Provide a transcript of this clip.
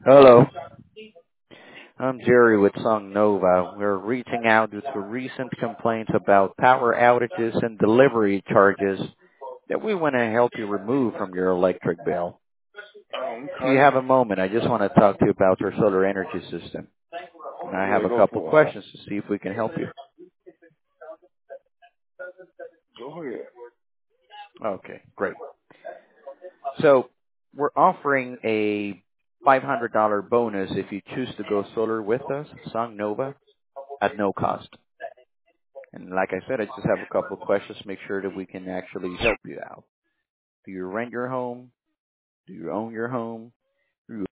Hello, I'm Jerry with Song Nova. We're reaching out due to recent complaints about power outages and delivery charges that we want to help you remove from your electric bill. If you Okay. have a moment, I just want to talk to you about your solar energy system. And I have Yeah, a go couple for it. questions to see if we can help you. Go ahead. Okay, great. So we're offering a $500 bonus if you choose to go solar with us, Song Nova, at no cost. And like I said, I just have a couple of questions to make sure that we can actually help you out. Do you rent your home? Do you own your home?